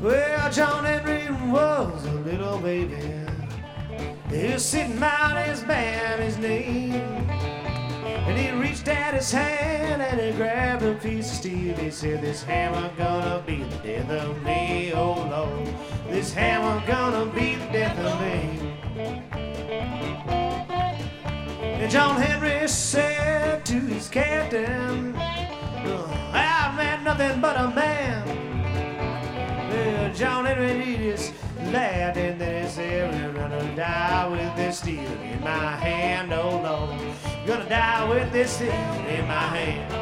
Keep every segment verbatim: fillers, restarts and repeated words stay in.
Well, John Henry was a little baby. He was sitting by his mammy's knee, and he reached out his hand and he grabbed a piece of steel. He said, "This hammer gonna be the death of me, oh Lord. This hammer gonna be the death of me." And John Henry said to his captain, "I'm man, nothing but a man." Well, John Henry, he just laughed and then he said, "I'm gonna die with this steel in my hand, oh Lord. Gonna die with this steel in my hand."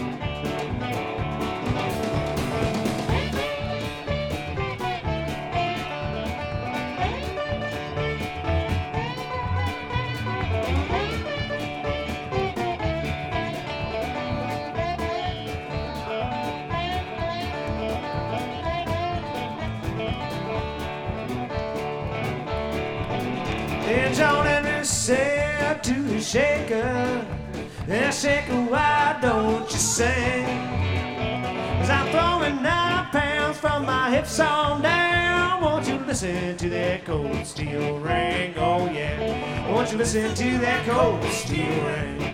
And John Henry said to his shaker, "And shaker, why don't you sing? 'Cause I'm throwing nine pounds from my hips on down. Won't you listen to that cold steel ring? Oh yeah, won't you listen to that cold steel ring?"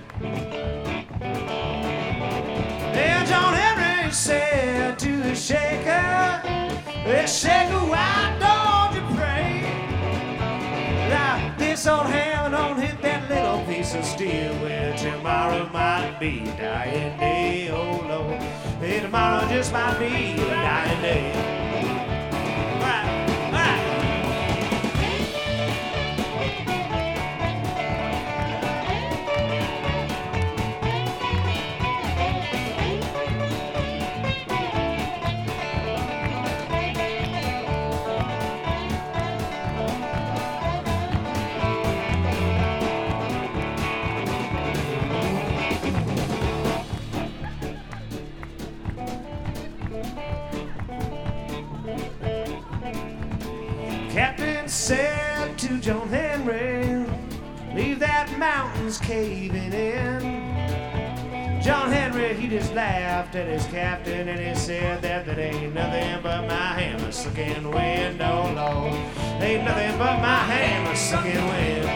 And John Henry said to his shaker, "And shaker, why don't you pray? Now, this old hammer don't hit that little piece of steel. Well, tomorrow might be a dying day, oh Lord. Hey, tomorrow just might be a dying day." All right, all right. Captain said to John Henry, "Leave that mountains caving in." John Henry, he just laughed at his captain and he said that that ain't nothing but my hammer sucking wind, oh Lord. Ain't nothing but my hammer sucking wind.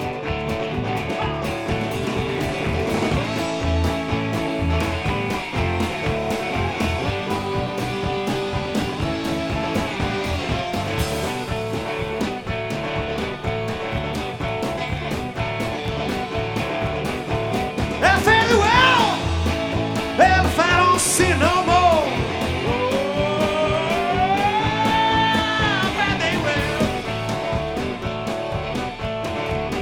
See no more. Oh, but they will.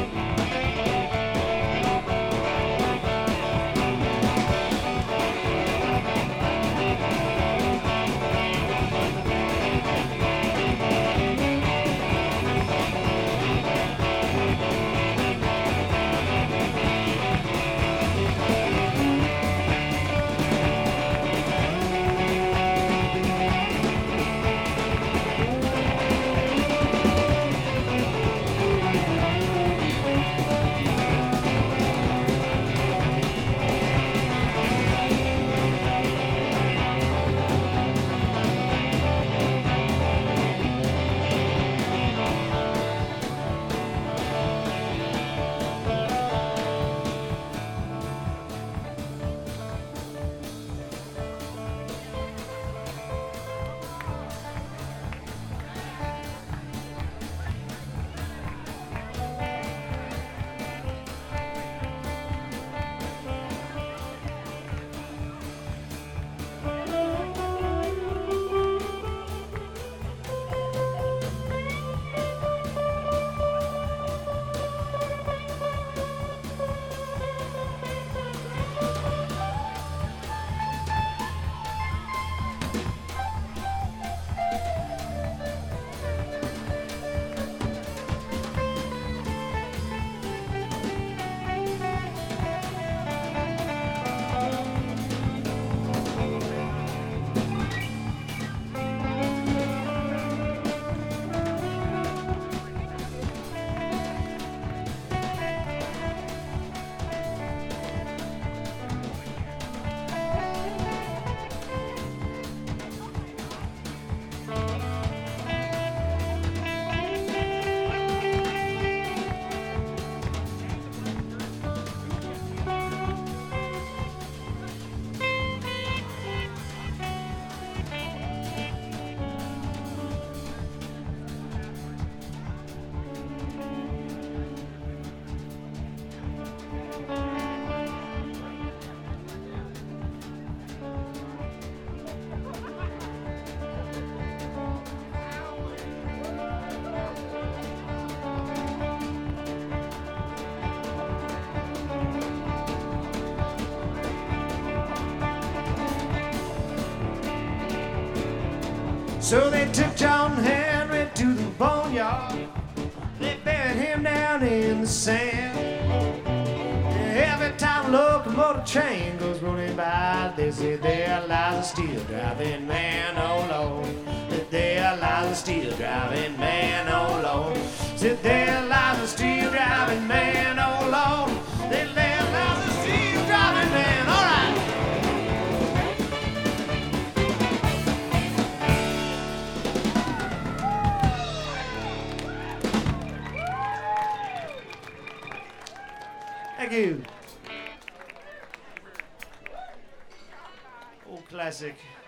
So they took John Henry to the boneyard. They buried him down in the sand. Every time a locomotive train goes rolling by, they say there lies a steel driving man, oh Lord. There lies a steel driving man, oh Lord. Said there lies a steel driving man, oh Lord. There lies a steel driving man, all right. Thank you. Old classic.